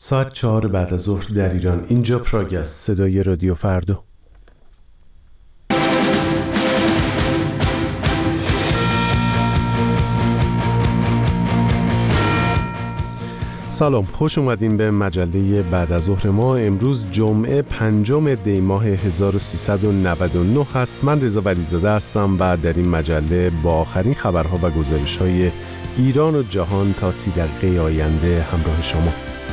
ساعت 4 بعد از ظهر در ایران. اینجا پراگ است، صدای رادیو فردا. سلام، خوش اومدین به مجله بعد از ظهر ما. امروز جمعه 5 دی ماه 1399 هست. من رضا ولیزاده هستم و در این مجله با آخرین خبرها و گزارش‌های ایران و جهان تا 30 دقیقه آینده همراه شما.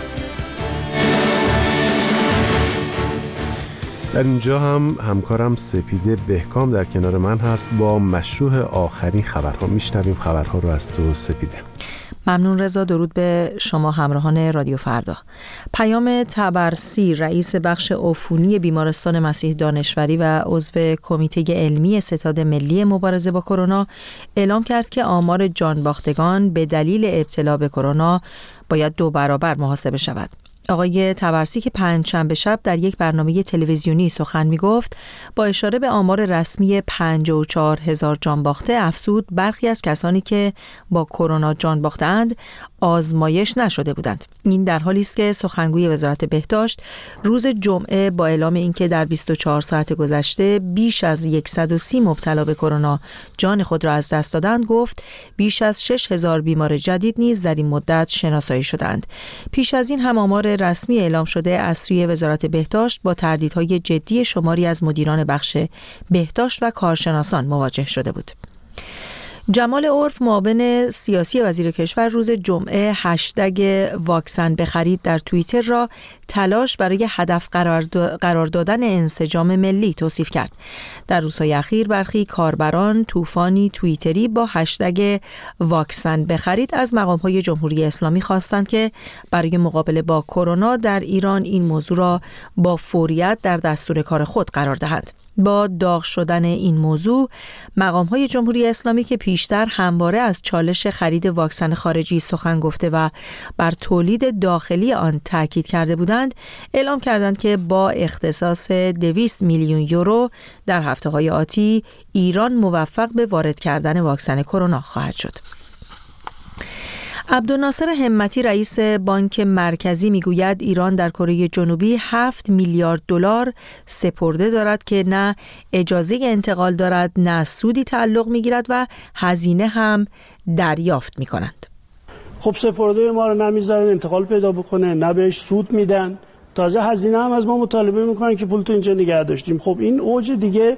در اینجا هم همکارم سپیده بهکام در کنار من هست با مشروع آخرین خبرها. میشنویم خبرها رو از تو سپیده. ممنون رضا. درود به شما همراهان رادیو فردا. پیام طبرسی، رئیس بخش عفونی بیمارستان مسیح دانشوری و عضو کمیته علمی ستاد ملی مبارزه با کرونا، اعلام کرد که آمار جانباختگان به دلیل ابتلا به کرونا باید 2 برابر محاسبه شود. آقای طبرسی که پنجشنبه شب در یک برنامه تلویزیونی سخن می‌گفت، با اشاره به آمار رسمی 54,000 جان باخته افزود برخی از کسانی که با کرونا جان باختند آزمایش نشده بودند. این در حالی است که سخنگوی وزارت بهداشت روز جمعه با اعلام اینکه در 24 ساعت گذشته بیش از 130 مبتلا به کرونا جان خود را از دست دادند، گفت بیش از 6,000 بیمار جدید نیز در این مدت شناسایی شدند. پیش از این هم آمار رسمی اعلام شده از سوی وزارت بهداشت با تردیدهای جدی شماری از مدیران بخش بهداشت و کارشناسان مواجه شده بود. جمال عرف، معاون سیاسی وزیر کشور، روز جمعه هشتگ واکسن بخرید در توییتر را تلاش برای هدف قرار دادن انسجام ملی توصیف کرد. در روزهای اخیر برخی کاربران طوفانی توییتری با هشتگ واکسن بخرید از مقام‌های جمهوری اسلامی خواستند که برای مقابله با کرونا در ایران این موضوع را با فوریت در دستور کار خود قرار دهند. با داغ شدن این موضوع، مقام‌های جمهوری اسلامی که پیشتر همواره از چالش خرید واکسن خارجی سخن گفته و بر تولید داخلی آن تاکید کرده بودند، اعلام کردند که با اختصاص 200 میلیون یورو در هفته‌های آتی ایران موفق به وارد کردن واکسن کرونا خواهد شد. عبدالناصر همتی، رئیس بانک مرکزی، میگوید ایران در کره جنوبی 7 میلیارد دلار سپرده دارد که نه اجازه انتقال دارد، نه سودی تعلق میگیرد و هزینه هم دریافت میکنند. خب سپرده ما رو نمیذارن انتقال پیدا بکنه، نه بهش سود میدن، تازه هزینه هم از ما مطالبه میکنن که پول تو اینجا نگه داشتیم. خب این اوج دیگه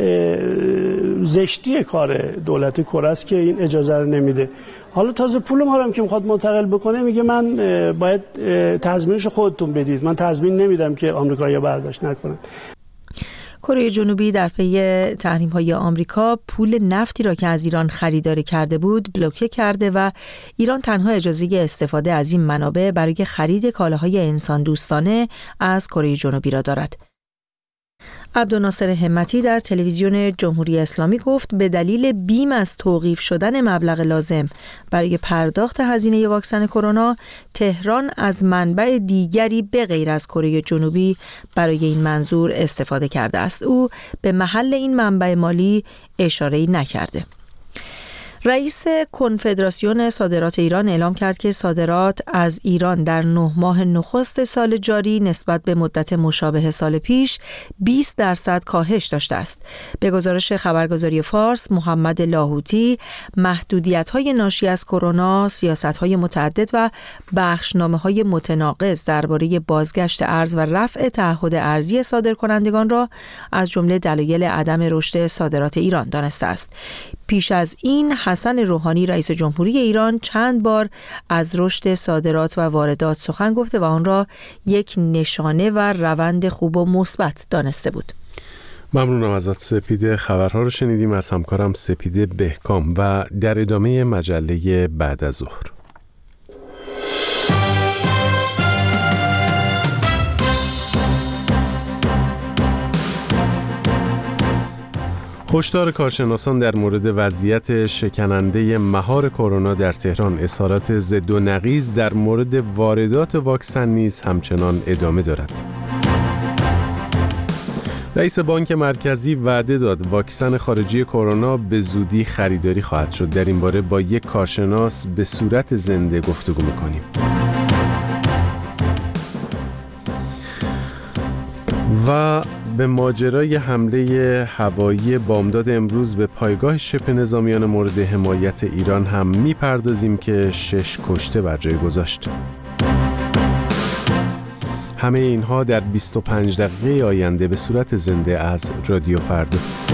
زشتی کار دولت کره است که این اجازه رو نمیده. حالا تازه پول ما رو هم که میخواد منتقل بکنه میگه من باید تضمینش خودتون بدید، من تضمین نمیدم که آمریکایی‌ها برداشت نکنن. کره جنوبی در پی تحریم‌های آمریکا پول نفتی را که از ایران خریداری کرده بود بلوکه کرده و ایران تنها اجازه استفاده از این منابع برای خرید کالاهای انسان دوستانه از کره جنوبی را دارد. عبدالناصر همتی در تلویزیون جمهوری اسلامی گفت به دلیل بیم از توقیف شدن مبلغ لازم برای پرداخت هزینه واکسن کرونا، تهران از منبع دیگری به غیر از کره جنوبی برای این منظور استفاده کرده است. او به محل این منبع مالی اشاره‌ای نکرده. رئیس کنفدراسیون صادرات ایران اعلام کرد که صادرات از ایران در 9 ماه نخست سال جاری نسبت به مدت مشابه سال پیش 20% کاهش داشته است. به گزارش خبرگزاری فارس، محمد لاهوتی، محدودیت‌های ناشی از کرونا، سیاست‌های متعدد و بخشنامه‌های متناقض درباره بازگشت ارز و رفع تعهد ارزی صادرکنندگان را از جمله دلایل عدم رشد صادرات ایران دانسته است. پیش از این حسن روحانی، رئیس جمهوری ایران، چند بار از رشد صادرات و واردات سخن گفته و آن را یک نشانه و روند خوب و مثبت دانسته بود. ممنونم ازت سپیده. خبرها رو شنیدیم از همکارم سپیده بهکام و در ادامه مجله بعد از ظهر. هشدار کارشناسان در مورد وضعیت شکننده مهار کرونا در تهران. اظهارات ضد و نقیض در مورد واردات واکسن نیز همچنان ادامه دارد. رئیس بانک مرکزی وعده داد واکسن خارجی کرونا به زودی خریداری خواهد شد. در این باره با یک کارشناس به صورت زنده گفتگو می‌کنیم. و به ماجرای حمله هوایی بامداد امروز به پایگاه شبه نظامیان مورد حمایت ایران هم میپردازیم که 6 کشته بر جای گذاشت. همه اینها در 25 دقیقه آینده به صورت زنده از رادیو فردا.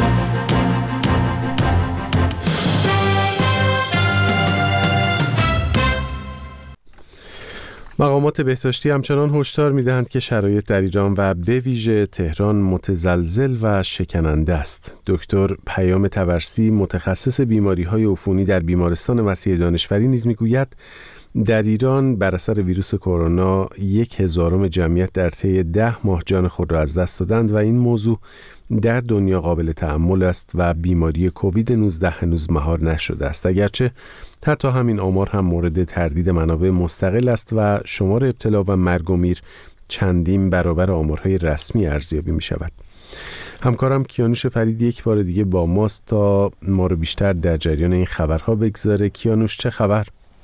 مقامات بهداشتی همچنان هشدار می‌دهند که شرایط در ایران و به ویژه تهران متزلزل و شکننده است. دکتر پیام طبرسی متخصص بیماری‌های عفونی در بیمارستان مسیح دانشوری نیز می‌گوید در ایران بر اثر ویروس کرونا 1/1000 جمعیت در طی 10 ماه جان خود را از دست دادند و این موضوع در دنیا قابل تأمل است و بیماری کووید 19 هنوز مهار نشده است، اگرچه حتی همین آمار هم مورد تردید منابع مستقل است و شمار ابتلا و مرگ و میر چندین برابر آمارهای رسمی ارزیابی می شود. همکارم کیانوش فرید یک بار دیگه با ماست تا ما رو بیشتر در جریان این خبرها بگذاره. کیانوش، چه خبر؟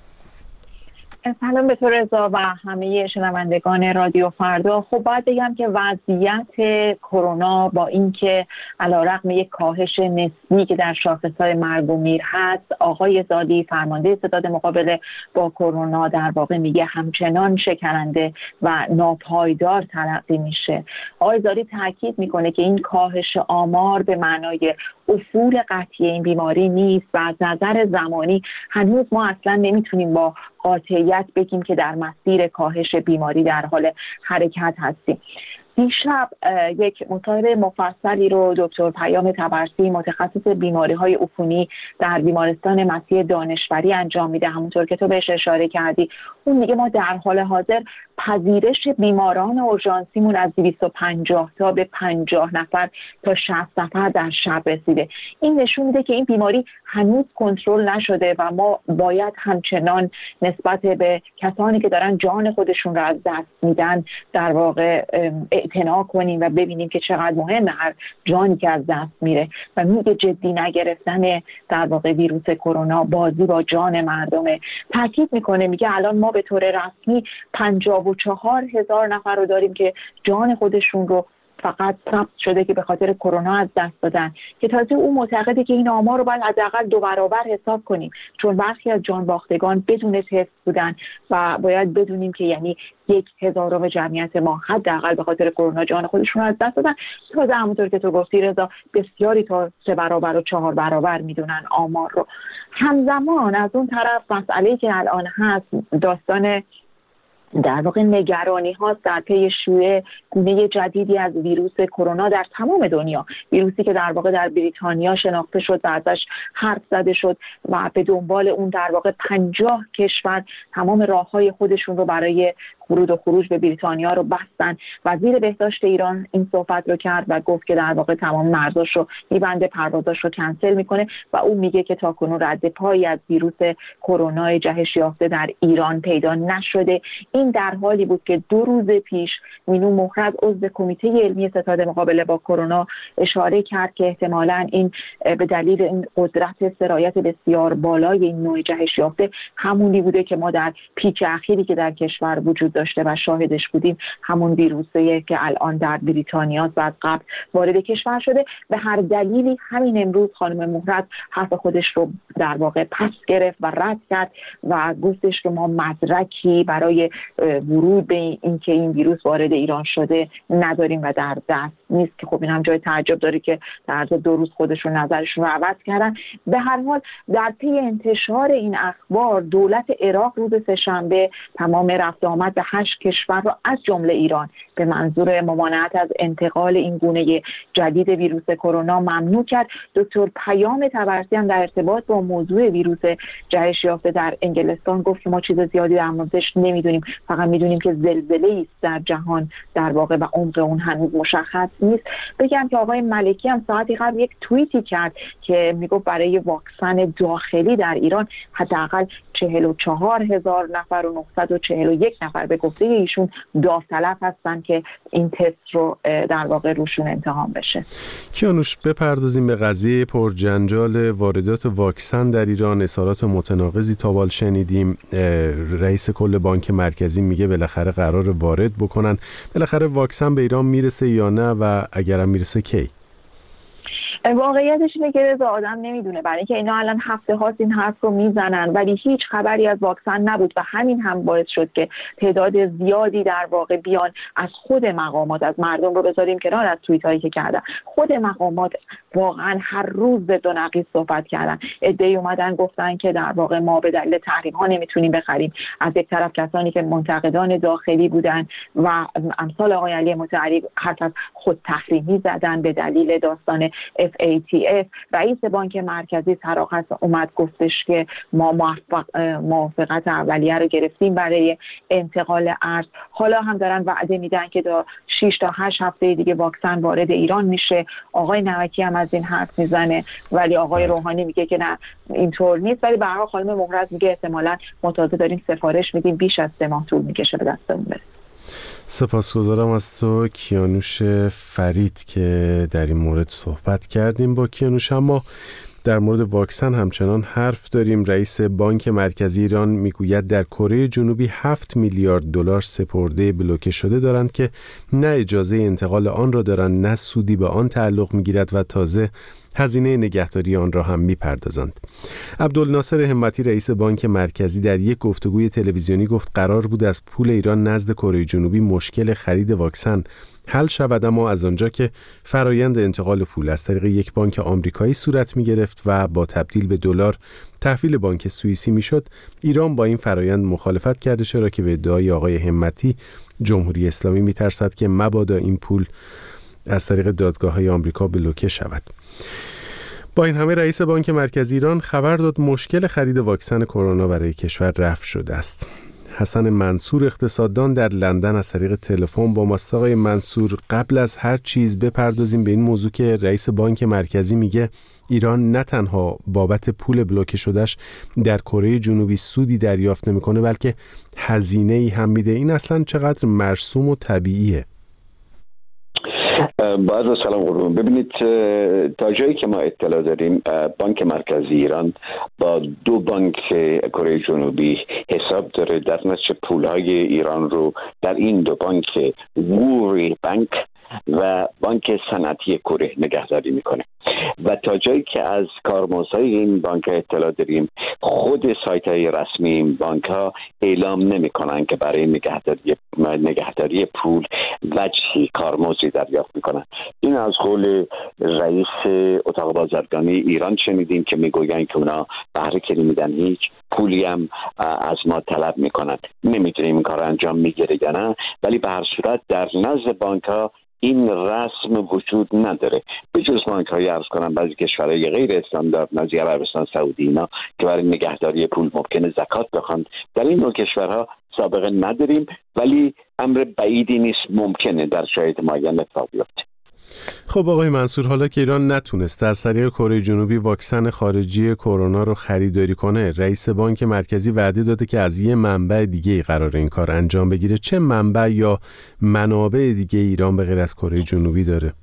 سلام به تو رضا و همه شنوندگان رادیو فردا. خب باید بگم که وضعیت کرونا با اینکه علیرغم یک کاهش نسبی که در شاخص‌های مرگ و میر هست، آقای زادی فرمانده ستاد مقابله با کرونا در واقع میگه همچنان شکننده و ناپایدار تلقی میشه. آقای زادی تاکید میکنه که این کاهش آمار به معنای افول قطعی این بیماری نیست و از نظر زمانی هنوز ما اصلا نمیتونیم با قاطعیت بگیم که در مسیر کاهش بیماری در حال حرکت هستیم. دیشب یک مصاحبه مفصلی رو دکتر پیام طبرسی متخصص بیماری‌های عفونی در بیمارستان مسیح دانشوری انجام میده. همونطور که تو بهش اشاره کردی، اون میگه ما در حال حاضر پذیرش بیماران اورژانسیمون از 250 تا به 50 نفر تا 60 نفر در شب رسیده. این نشون میده که این بیماری هنوز کنترل نشده و ما باید همچنان نسبت به کسانی که دارن جان خودشون رو از دست میدن در واقع اعتنا کنیم و ببینیم که چقدر مهمه هر جانی که از دست میره و میگه جدی نگرفتن در واقع ویروس کرونا بازی با جان مردمه. تاکید میکنه، میگه الان ما به طور رسمی 54,000 نفر رو داریم که جان خودشون رو فقط ثبت شده که به خاطر کرونا از دست دادن، که تازه او معتقده که این آمار رو باید حداقل 2 برابر حساب کنیم، چون برخی از جان باختگان بدون تست بودن و باید بدونیم که یعنی 1/1000 جمعیت ما حداقل به خاطر کرونا جان خودشون رو از دست دادن. تازه همونطور که تو گفتی رضا، بسیاری تا 3 برابر و 4 برابر میدونن آمار رو. همزمان از اون طرف مسئله‌ای که الان هست داستان در واقع نگرانی هاست در پی شیوع گونه جدیدی از ویروس کرونا در تمام دنیا، ویروسی که در واقع در بریتانیا شناخته شد و ازش حرف زده شد و به دنبال اون در واقع 50 کشور تمام راههای خودشون رو برای ورود و خروج به بریتانیا رو بستن. وزیر بهداشت ایران این صحبت رو کرد و گفت که در واقع تمام مرزاش رو میبنده، پروازاش رو کنسل میکنه و اون میگه که تاکنون رد پایی از ویروس کرونا جهش یافته در ایران پیدا نشده. این در حالی بود که 2 روز پیش مینو مهرز عضو کمیته علمی ستاد مقابله با کرونا اشاره کرد که احتمالاً این به دلیل این قدرت سرایت بسیار بالای این نوع جهش یافته همونی بوده که ما در پیک اخیری که در کشور وجود داشته و شاهدش بودیم، همون ویروسیه که الان در بریتانیا و از قبل وارد کشور شده. به هر دلیلی همین امروز خانم مهرز حرف خودش رو در واقع پس گرفت و رد کرد و گفتش که ما مدرکی برای ورود به اینکه این ویروس وارد ایران شده نداریم و در دست نیست، که خب این هم جای تعجب داره که در عرض 2 روز خودشون نظرشون رو عوض کردن. به هر حال در پی انتشار این اخبار دولت عراق روز سه‌شنبه تمام رفت آمد به 8 کشور را از جمله ایران به منظور ممانعت از انتقال این گونه جدید ویروس کرونا ممنوع کرد. دکتر پیام طبرسی هم در ارتباط با موضوع ویروس جهش یافته در انگلستان گفت که ما چیز زیادی در موردش نمیدونیم، فقط میدونیم که زلزله‌ای است در جهان در واقع و عمق اون هنوز مشخص نیست. بگم که آقای ملکی هم ساعتی قبل یک توییتی کرد که میگفت برای واکسن داخلی در ایران حداقل 44,000 نفر و 941 نفر به گفته ایشون داوطلب هستن که این تست رو در واقع روشون امتحان بشه. کیانوش، بپردازیم به قضیه پرجنجال واردات واکسن در ایران. اظهارات متناقضی تا بال شنیدیم. رئیس کل بانک مرکزی میگه بالاخره قرار وارد بکنن. بالاخره واکسن به ایران میرسه یا نه و اگرم میرسه کی؟ واقعیتش اینه که آدم نمیدونه، برای اینکه اینا الان هفته هاست این حرف رو میزنن ولی هیچ خبری از واکسن نبود و همین هم باعث شد که تعداد زیادی در واقع بیان از خود مقامات، از مردم رو بذاریم کنار، از توییت هایی که کردن، خود مقامات واقعا هر روز ضد و نقیض صحبت کردن. عده‌ای اومدن گفتن که در واقع ما به دلیل تحریم ها نمیتونیم بخریم. از یک طرف کسانی که منتقدان داخلی بودن و امثال آقای علی مطهری حرف از خود تحریمی زدن به دلیل داستان FATF. رئیس بانک مرکزی صراحت اومد گفتش که ما موافقت اولیه رو گرفتیم برای انتقال ارز. حالا هم دارن وعده میدن که تا 6 تا 8 هفته دیگه واکسن وارد ایران میشه. آقای نمکی هم از این حرف میزنه ولی آقای روحانی میگه که نه اینطور نیست. ولی به هر حال خانم مهرز میگه احتمالاً ما تازه داریم سفارش میدیم، بیش از 3 ماه طول میکشه به دستمون برسه. سپاسگزارم از تو کیانوش فرید که در این مورد صحبت کردیم با کیانوش. اما در مورد واکسن همچنان حرف داریم. رئیس بانک مرکزی ایران میگوید در کره جنوبی 7 میلیارد دلار سپرده بلوکه شده دارند که نه اجازه انتقال آن را دارند نه سودی به آن تعلق میگیرد و تازه هزینه نگهداری آن را هم میپردازند. عبدالناصر همتی رئیس بانک مرکزی در یک گفتگوی تلویزیونی گفت قرار بود از پول ایران نزد کره جنوبی مشکل خرید واکسن حل شود، اما از آنجا که فرایند انتقال پول از طریق یک بانک آمریکایی صورت می گرفت و با تبدیل به دلار تحویل بانک سوئیسی می شد، ایران با این فرایند مخالفت کرده، چرا که به ادعای آقای همتی جمهوری اسلامی می ترسد که مبادا این پول از طریق دادگاه‌های آمریکا بلوکه شود. با این همه رئیس بانک مرکزی ایران خبر داد مشکل خرید واکسن کرونا برای کشور رفع شده است. حسن منصور اقتصاددان در لندن از طریق تلفن با ماست. آقای منصور، قبل از هر چیز بپردازیم به این موضوع که رئیس بانک مرکزی میگه ایران نه تنها بابت پول بلوکه شدهش در کره جنوبی سودی دریافت نمیکنه بلکه هزینه‌ای هم میده. این اصلا چقدر مرسوم و طبیعیه؟ باید سلام قربون. ببینید تا جایی که ما اطلاع داریم بانک مرکزی ایران با 2 بانک کره جنوبی حساب داره، در نتیجه پولهای ایران رو در این 2 بانک ووری بانک و بانک صنعتی کره نگهداری میکنه و تا جایی که از کارمزدهای این بانک اطلاع داریم خود سایت های رسمی این بانک ها اعلام نمی کنن که برای نگهداری پول وجهی کارمزدی دریافت میکنن. این از قول رئیس اتاق بازرگانی ایران شنیدیم که میگوین که اونا بهره که نمیدن هیچ پولی هم از ما طلب میکنن. نمیدونیم این کار انجام میگیره یا نه، ولی به هر صورت در نزد بانک ها این رسم وجود نداره، به جز بانک‌های عرض کنم بعضی کشورهای غیر استاندارد نظیر عربستان سعودی اینا که برای نگهداری پول ممکنه زکات بخوان. در این نوع کشورها سابقه نداریم ولی امر بعیدی نیست ممکنه در شرایط معین اتفاق بیفته. خب آقای منصور، حالا که ایران نتونسته از طریق کره جنوبی واکسن خارجی کرونا رو خریداری کنه، رئیس بانک مرکزی وعده داده که از یه منبع دیگه قراره این کار انجام بگیره. چه منبع یا منابع دیگه ایران به غیر از کره جنوبی داره؟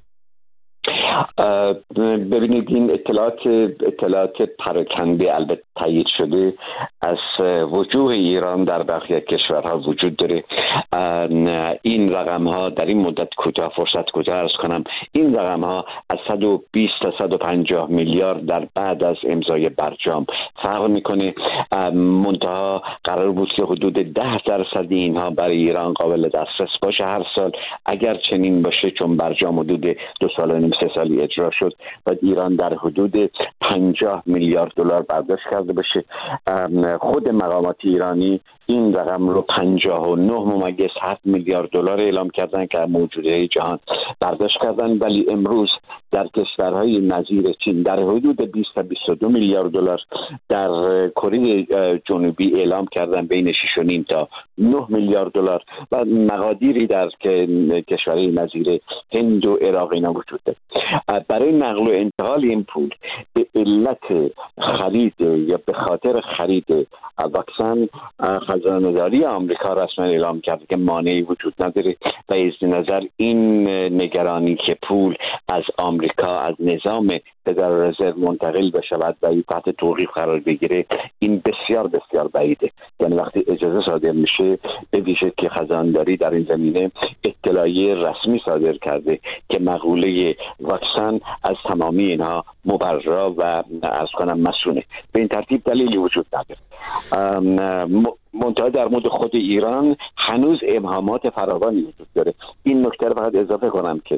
ببینید این اطلاعات پراکنده البته تایید شده از وجوه ایران در بقیه کشورها وجود داره. این رقم ها در این مدت کوتاه، فرصت کوتاه عرض کنم، این رقم ها از 120 تا 150 میلیارد در بعد از امضای برجام فرق میکنه. منتها قرار بود که حدود 10% اینها برای ایران قابل دسترس باشه هر سال. اگر چنین باشه، چون برجام حدود 2 سال و نیم 3 سالی اجرا شد و ایران در حدود 50 میلیارد دلار برداشت کرد کرده باشه. خود مقامات ایرانی این رقم رو 59.7 میلیارد دلار اعلام کردن که موجوده جهان برداشت کردن، ولی امروز در کشورهای نظیر چین در حدود 20 تا 22 میلیارد دلار، در کره جنوبی اعلام کردن بین 6.5 تا 9 میلیارد دلار و مقادیری در کشورهای نظیر هند و عراق اینا وجود داره. برای نقل و انتقال این پول به علت خرید یا به خاطر خرید واکسن خزانه‌داری آمریکا رسما اعلام کرده که مانعی وجود نداره و از نظر این نگرانی که پول از آمریکا از نظام فدرال رزرو منتقل بشود و تحت توقیف قرار بگیره این بسیار بسیار بعیده. یعنی وقتی اجازه صادر میشه، به ویژه که خزانه‌داری در این زمینه اطلاعیه رسمی صادر کرده که مقوله واکسن از تمامی اینها مبرا و از کنم مسئونه، به این ترتیب دلیلی وجود نداره. منتها در مورد خود ایران هنوز ابهامات فراوانی وجود داره. این نکته رو فقط اضافه کنم که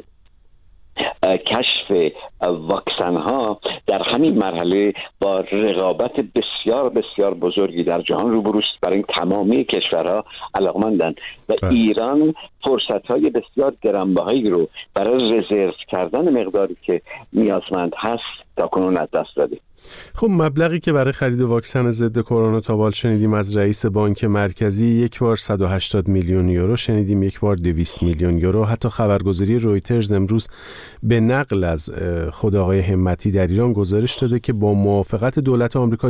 کشف واکسن ها در همین مرحله با رقابت بسیار بسیار بزرگی در جهان روبروست، برای تمامی کشورها علاقمندن و ایران فرصت های بسیار گرانبهایی رو برای رزرو کردن مقداری که نیازمند هست تا کنون از دست داده. خب مبلغی که برای خرید واکسن ضد کرونا تا بال شنیدیم از رئیس بانک مرکزی، یک بار 180 میلیون یورو شنیدیم، یک بار 200 میلیون یورو. حتی خبرگزاری رویترز امروز به نقل از خود آقای همتی در ایران گزارش داده که با موافقت دولت آمریکا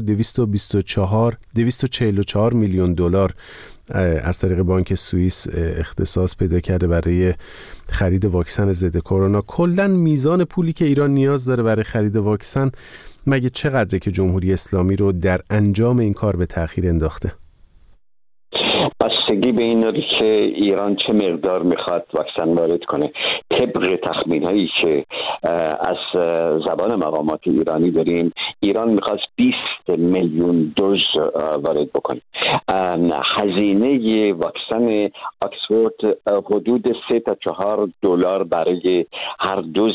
244 میلیون دلار از طریق بانک سوئیس اختصاص پیدا کرده برای خرید واکسن ضد کرونا. کلاً میزان پولی که ایران نیاز داره برای خرید واکسن مگه چقدره که جمهوری اسلامی رو در انجام این کار به تأخیر انداخته؟ بستگی به این داره که ایران چه مقدار میخواد واکسن وارد کنه. طبق تخمین هایی که از زبان مقامات ایرانی داریم، ایران میخواست 20 میلیون دوز وارد بکنه. هزینه واکسن آکسفورد حدود 3 تا 4 دلار برای هر دوز.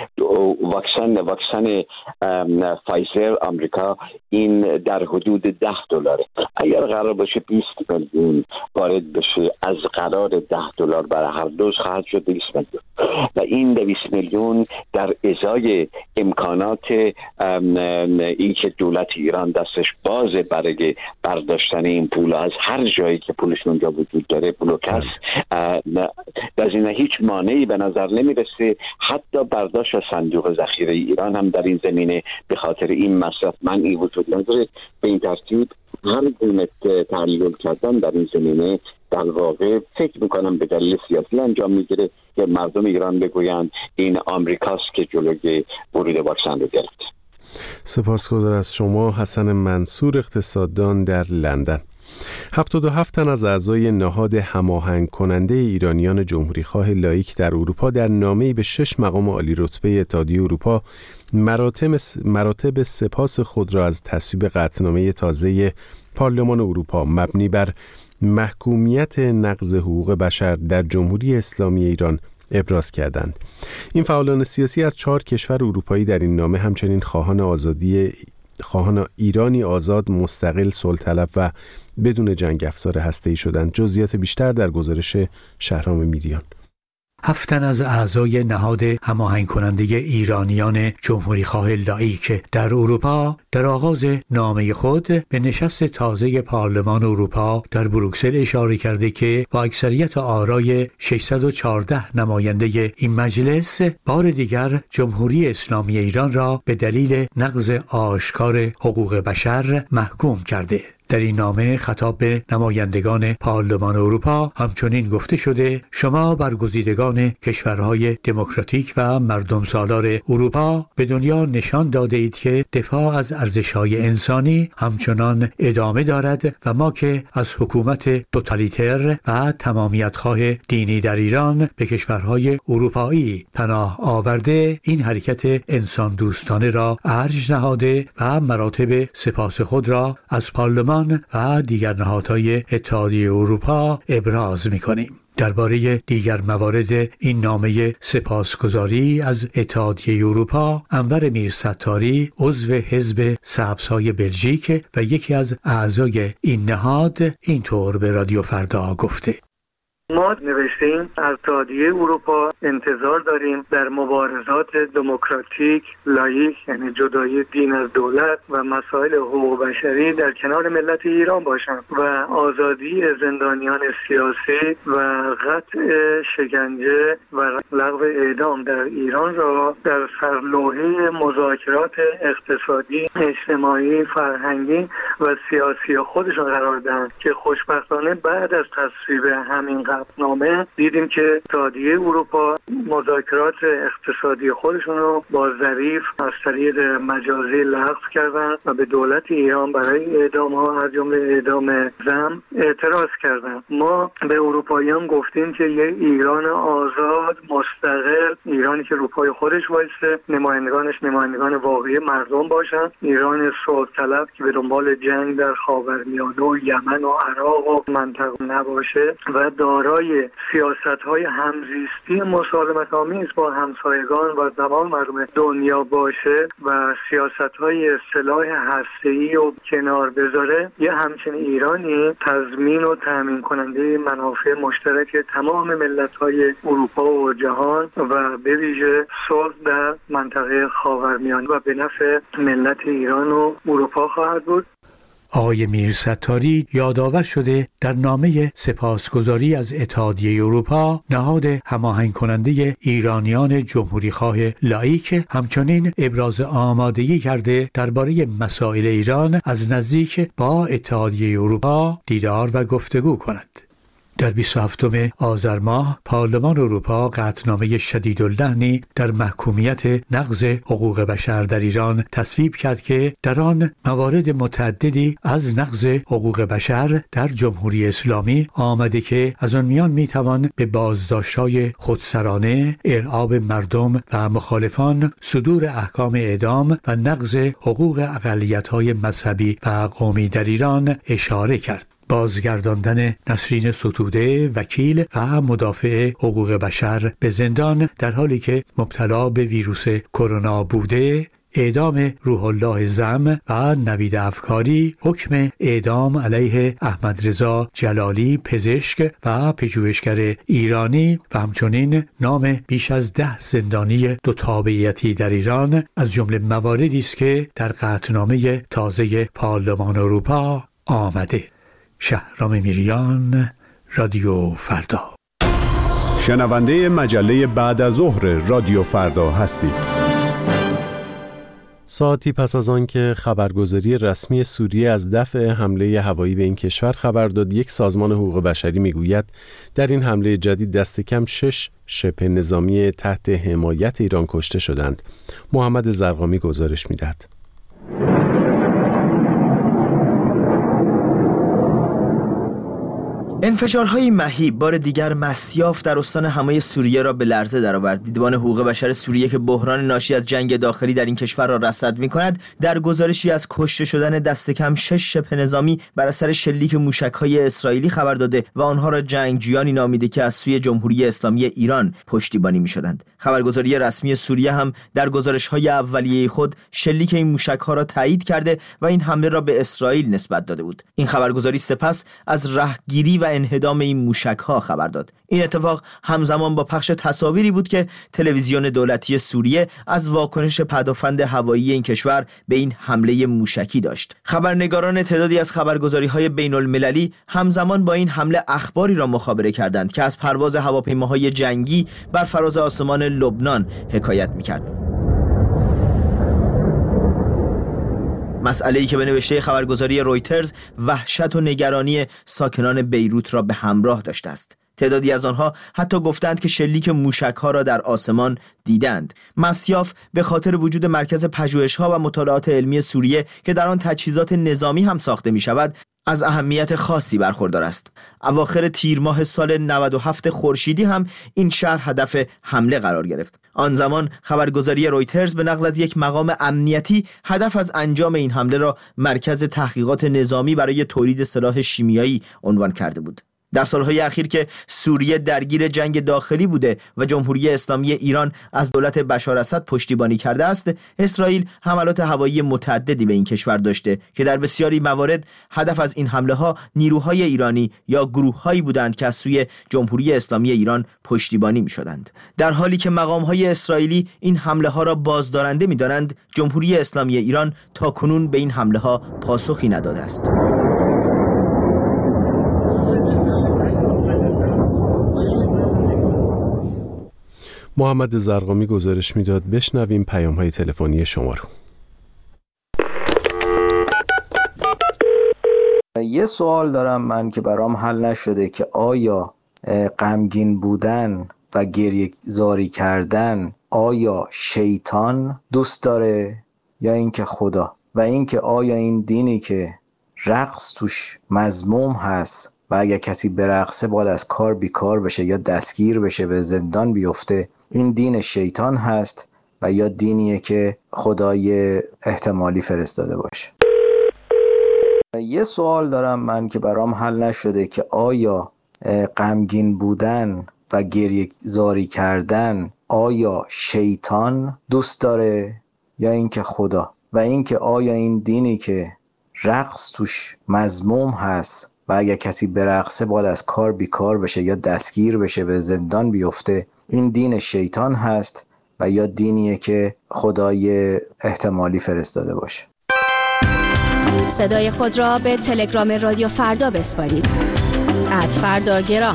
واکسن فایزر آمریکا این در حدود 10 دلاره. اگر قرار باشه 20 میلیون وارد بشه، از قرار 10 دلار برای هر دوز خواهد شد 200 میلیون و این 200 میلیون در ازای امکانات این که دولت ایران دستش بازه برای برداشتن این پول از هر جایی که پولش اونجا وجود داره بلوک است، از این هیچ مانعی به نظر نمیرسه. حتی برداشت از صندوق ذخیره ایران هم در این زمینه به خاطر این مصرف منعی وجود نداره. به این ترتیب هر گونه تحلیل کردن در این زمینه در واقع فکر میکنم به دلیل سیاسی انجام میگیره که مردم ایران بگویند این آمریکاست که جلوی ورود واکسن رو گرفت. سپاسگزار از شما حسن منصور، اقتصاددان در لندن. 77 تن از اعضای نهاد هماهنگ کننده ایرانیان جمهوریخواه لاییک در اروپا در نامه‌ای به 6 مقام عالی رتبه اتحادیه اروپا مراتب سپاس خود را از تصویب قطعنامه تازه پارلمان اروپا مبنی بر محکومیت نقض حقوق بشر در جمهوری اسلامی ایران ابراز کردند. این فعالان سیاسی از 4 کشور اروپایی در این نامه همچنین خواهان ایرانی آزاد، مستقل، صلح‌طلب و بدون جنگ افزار هسته‌ای شدند. جزئیات بیشتر در گزارش شهرام میریان. 7 تن از اعضای نهاد هماهنگ کننده ایرانیان جمهوریخواه لاییک در اروپا در آغاز نامه خود به نشست تازه پارلمان اروپا در بروکسل اشاره کرده که با اکثریت آرای 614 نماینده این مجلس بار دیگر جمهوری اسلامی ایران را به دلیل نقض آشکار حقوق بشر محکوم کرده. در این نامه خطاب به نمایندگان پارلمان اروپا همچنین گفته شده شما برگزیدگان کشورهای دموکراتیک و مردم سالار اروپا به دنیا نشان داده اید که دفاع از ارزش‌های انسانی همچنان ادامه دارد و ما که از حکومت توتالیتر و تمامیت‌خواه دینی در ایران به کشورهای اروپایی پناه آورده این حرکت انسان دوستانه را ارج نهاده و مراتب سپاس خود را از پارلمان و دیگر نهادهای اتحادیه اروپا ابراز می‌کنیم. درباره دیگر موارد این نامه سپاسگزاری از اتحادیه اروپا، انور میرستاری عضو حزب سبزهای بلژیک و یکی از اعضای این نهاد اینطور به رادیو فردا گفته: ما نوشتیم از اتحادیه اروپا انتظار داریم در مبارزات دموکراتیک، لاییک، یعنی جدایی دین از دولت و مسائل حقوق بشری در کنار ملت ایران باشند و آزادی زندانیان سیاسی و قطع شکنجه و لغو اعدام در ایران را در سرلوحه مذاکرات اقتصادی، اجتماعی، فرهنگی و سیاسی خودشان قرار دهند که خوشبختانه بعد از تصویب همین نامه دیدیم که اتحادیه اروپا مذاکرات اقتصادی خودشون رو با ظریف از طریق مجازی لغو کردن و به دولت ایران برای اعدام ها از جمله اعدام زم اعتراض کردن. ما به اروپاییان گفتیم که یه ایران آزاد، مستقل، ایرانی که رو پای خودش وایسه، نمایندگان واقعی مردم باشن، ایران صلح طلب که به دنبال جنگ در خاورمیانه و یمن و عراق و منطقه نباشه و دارای سیاست‌های همزیستی مسالمت‌آمیز با همسایگان و تمام مردم دنیا باشه و سیاست‌های سلاح هسته‌ای و کنار بذاره، یه همچین ایرانی تضمین و تامین کننده منافع مشترک تمام ملت‌های اروپا و جهان و به ویژه صلح در منطقه خاورمیانه و به نفع ملت ایران و اروپا خواهد بود. آقای میرستاری یادآور شده در نامه سپاسگزاری از اتحادیه اروپا، نهاد هماهنگ کننده ایرانیان جمهوریخواه لاییک همچنین ابراز آمادگی کرده درباره مسائل ایران از نزدیک با اتحادیه اروپا دیدار و گفتگو کند. در 27 آذر ماه پارلمان اروپا قطعنامه شدیداللحنی در محکومیت نقض حقوق بشر در ایران تصویب کرد که در آن موارد متعددی از نقض حقوق بشر در جمهوری اسلامی آمده که از آن میان میتوان به بازداشت‌های خودسرانه، ارعاب مردم و مخالفان، صدور احکام اعدام و نقض حقوق اقلیت‌های مذهبی و قومی در ایران اشاره کرد. بازگرداندن نسرین ستوده، وکیل و مدافع حقوق بشر به زندان در حالی که مبتلا به ویروس کرونا بوده، اعدام روح الله زم و نوید افکاری، حکم اعدام علیه احمد رضا جلالی پزشک و پژوهشگر ایرانی و همچنین نام بیش از 10 زندانی دو تابعیتی در ایران از جمله مواردی است که در قطعنامه تازه پارلمان اروپا آمده. شهرام میریان، رادیو فردا. شنونده مجله بعد از ظهر رادیو فردا هستید. ساعتی پس از آن که خبرگزاری رسمی سوریه از دفع حمله هوایی به این کشور خبر داد، یک سازمان حقوق بشری میگوید در این حمله جدید دست کم 6 شبه نظامی تحت حمایت ایران کشته شدند. محمد زرقامی گزارش میدهد. انفجارهای مهیب بار دیگر مسیاف در استان حمای سوریه را به لرزه درآورد. دیدبان حقوق بشر سوریه که بحران ناشی از جنگ داخلی در این کشور را رصد می‌کند، در گزارشی از کشته شدن دست کم 6 شبه نظامی بر اثر شلیک موشک‌های اسرائیلی خبر داده و آنها را جنگجویانی نامیده که از سوی جمهوری اسلامی ایران پشتیبانی می‌شدند. خبرگزاری رسمی سوریه هم در گزارش‌های اولیه خود شلیک این موشک‌ها را تایید کرده و این حمله را به اسرائیل نسبت داده بود. این خبرگزاری سپس از رهگیری و انهدام این موشک‌ها خبر داد. این اتفاق همزمان با پخش تصاویری بود که تلویزیون دولتی سوریه از واکنش پدافند هوایی این کشور به این حمله موشکی داشت. خبرنگاران تعدادی از خبرگزاری‌های بین‌المللی همزمان با این حمله اخباری را مخابره کردند که از پرواز هواپیماهای جنگی بر فراز آسمان لبنان حکایت می‌کرد. مسئله‌ای که به نوشته خبرگزاری رویترز وحشت و نگرانی ساکنان بیروت را به همراه داشته است. تعدادی از آنها حتی گفتند که شلیک موشک‌ها را در آسمان دیدند. مسیاف به خاطر وجود مرکز پژوهش‌ها و مطالعات علمی سوریه که در آن تجهیزات نظامی هم ساخته می‌شود، از اهمیت خاصی برخوردار است. اواخر تیر ماه سال 97 خورشیدی هم این شهر هدف حمله قرار گرفت. آن زمان خبرگزاری رویترز به نقل از یک مقام امنیتی هدف از انجام این حمله را مرکز تحقیقات نظامی برای تولید سلاح شیمیایی عنوان کرده بود. در سالهای اخیر که سوریه درگیر جنگ داخلی بوده و جمهوری اسلامی ایران از دولت بشار اسد پشتیبانی کرده است، اسرائیل حملات هوایی متعددی به این کشور داشته که در بسیاری موارد هدف از این حمله ها نیروهای ایرانی یا گروه‌هایی بودند که از سوی جمهوری اسلامی ایران پشتیبانی می‌شدند. در حالی که مقام‌های اسرائیلی این حمله ها را بازدارنده می‌دانند، جمهوری اسلامی ایران تاکنون به این حمله ها پاسخی نداده است. محمد زرقامی گزارش میداد. بشنویم پیام‌های تلفنی شما رو. یه سوال دارم من که برام حل نشده که آیا غمگین بودن و گریه‌زاری کردن آیا شیطان دوست داره یا اینکه خدا؟ و اینکه آیا این دینی که رقص توش مذموم هست و اگر کسی برقصه باید از کار بیکار بشه یا دستگیر بشه به زندان بیفته، این دین شیطان هست و یا دینیه که خدای احتمالی فرستاده باشه؟ یه سوال دارم من که برام حل نشده که آیا غمگین بودن و گریه‌زاری کردن آیا شیطان دوست داره یا اینکه خدا؟ و اینکه آیا این دینی که رقص توش مذموم هست و اگر کسی برقصه باید از کار بیکار بشه یا دستگیر بشه به زندان بیفته، این دین شیطان هست و یا دینیه که خدای احتمالی فرستاده باشه؟ صدای خود را به تلگرام رادیو فردا بسپارید. @فرداگرام.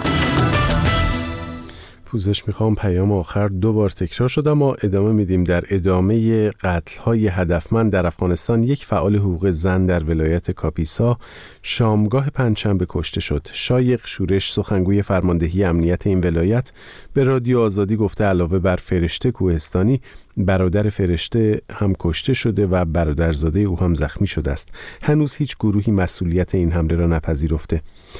پوزش میخوام پیام آخر 2 بار تکرار شد، اما ادامه میدیم. در ادامه قتل‌های هدفمند در افغانستان، یک فعال حقوق زن در ولایت کاپیسا شامگاه پنجشنبه کشته شد. شایق شورش، سخنگوی فرماندهی امنیت این ولایت، به رادیو آزادی گفته علاوه بر فرشته کوهستانی، برادر فرشته هم کشته شده و برادرزاده او هم زخمی شده است. هنوز هیچ گروهی مسئولیت این حمله را نپذیرفته.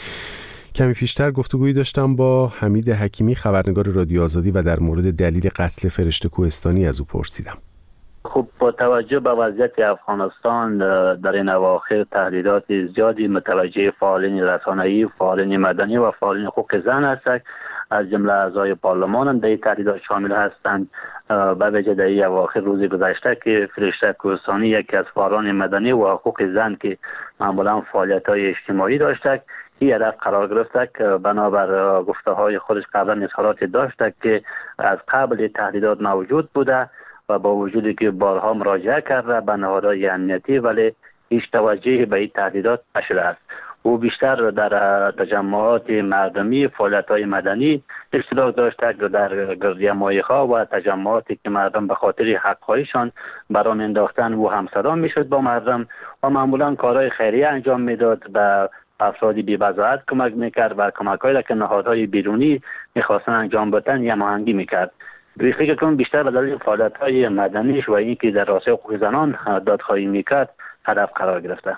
کمی پیشتر گفتگویی داشتم با حمید حکیمی، خبرنگار رادیو آزادی، و در مورد دلیل قتل فرشته کوهستانی از او پرسیدم. خب با توجه به وضعیت افغانستان در این اواخر تهدیدات زیادی متوجه فعالین رسانه‌ای، فعالین مدنی و فعالین حقوق زن هستند، از جمله اعضای پارلمان هم در این تهدیدات شامل هستند. به ویژه در این اواخر روز گذشته که فرشته کوهستانی یکی از فعالان مدنی و حقوق زن که معمولا فعالیت‌های اجتماعی داشته، این هدف قرار گرفته که بنابر گفته‌های خودش قبلا اظهارات داشته که از قبل تهدیدات موجود بوده و با وجودی که بارها مراجعه کرده به نهادهای امنیتی ولی هیچ توجهی به این تهدیدات نشده است. او بیشتر در تجمعات مردمی، فعالیت‌های مدنی اشتراک داشته که در گردیمایی‌ها و تجمعاتی که مردم به خاطر حق‌هایشان برام انداختن و همصدا میشد با مردم و معمولا کارهای خیریه انجام میداد، به افرادی بی‌بضاعت کمک میکرد و کمک‌هایی که نهادهای بیرونی میخواستن انجام بدن هماهنگی میکرد. فکر کنم بیشتر به دلیل فعالیت‌های مدنیش و اینکه در راستای حقوق زنان دادخواهی میکرد هدف قرار گرفته.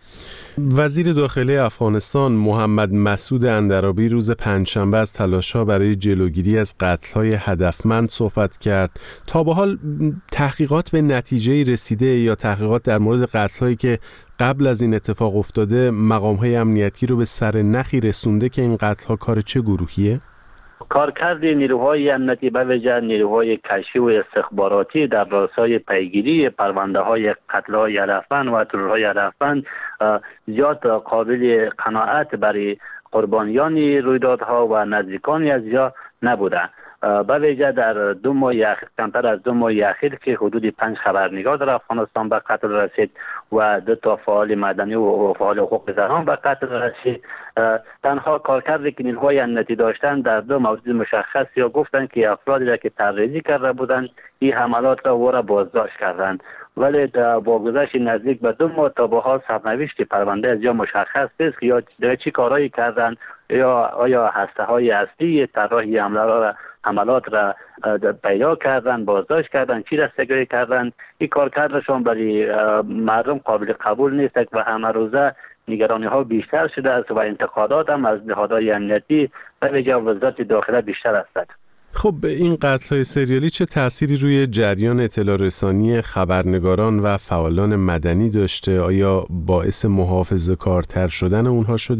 وزیر داخلی افغانستان محمد مسعود اندرابی روز پنجشنبه از تلاش‌ها برای جلوگیری از قتل‌های هدفمند صحبت کرد. تا به حال تحقیقات به نتیجه رسیده یا تحقیقات در مورد قتل‌هایی که قبل از این اتفاق افتاده مقام‌های امنیتی رو به سر نخی رسونده که این قتل‌ها کار چه گروهیه؟ کارکرد نیروهای امنیتی به ویژه نیروهای کشفی و استخباراتی در راستای پیگیری پرونده‌های قتل‌های هدفمند و ترورهای هدفمند زیاد قابل قناعت برای قربانیان رویدادها و نزدیکانی از یا نبوده. به ویژه در 2 ماه اخیر، کمتر از 2 ماه اخیر که حدود 5 خبرنگار در افغانستان به قتل رسید و 2 تا فعال مدنی و فعال حقوق زنان به قتل رسید، تنها کارکردی که نیروهای امنیتی داشتن در 2 مورد مشخص یا گفتن که افرادی را که تحریضی کرده بودند این حملات را بازداشت کردند، ولی با گذشت نزدیک به 2 ماه تا به حال سرنوشت پرونده از یا مشخص نیست که یا چی کارهایی کردند یا آیا هسته‌های اصلی طراحی حملات را پیدا کردن، بازداشت کردن، چی رستگاری کردن. این کارکردشون برای مردم قابل قبول نیست و همه روزه نگرانی ها بیشتر شده است و انتقادات هم از نهادهای امنیتی و ویژه وزارت داخله بیشتر است. خب این قتل‌های سریالی چه تأثیری روی جریان اطلاع رسانی خبرنگاران و فعالان مدنی داشته؟ آیا باعث محافظه‌کارتر شدن اونها شده؟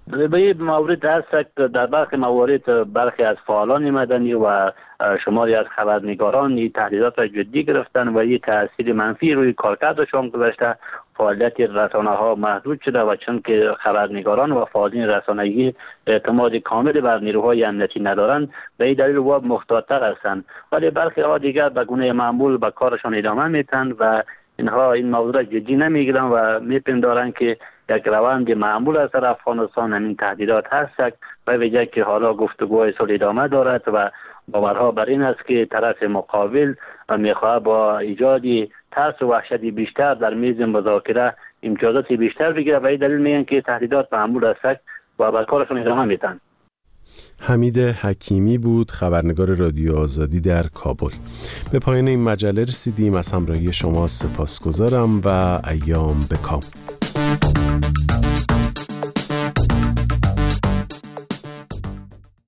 به این مورد هست که در برخی موارد برخی از فعالان مدنی و شماری از خبرنگاران این تهدیدات را جدی گرفتن و یک تاثیر منفی روی کارکردشان گذاشته. فعالیت رسانه‌ها محدود شده و چون که خبرنگاران و فعالین رسانه‌ای اعتماد کامل بر نیروهای امنیتی ندارند به این دلیل و محتاط‌تر هستند، ولی برخی ها دیگر به گونه معمول به کارشان ادامه میدن و اینها این موضوع جدی نمیگیرن و میپندارن که یک روند معمول از طرف افغانستان همین تهدیدات هست و ویژه که حالا گفتگوهای صلح ادامه دارد و باورها بر این است که طرف مقابل میخواه با ایجاد ترس و وحشت بیشتر در میز مذاکره امتیازات بیشتر بگیره و این دلیل میگن که تهدیدات معمول است و بر کارشون ادامه میدن. حمید حکیمی بود، خبرنگار رادیو آزادی در کابل. به پایان این مجله رسیدیم. از همراهی شما سپاسگزارم و ایام بکام.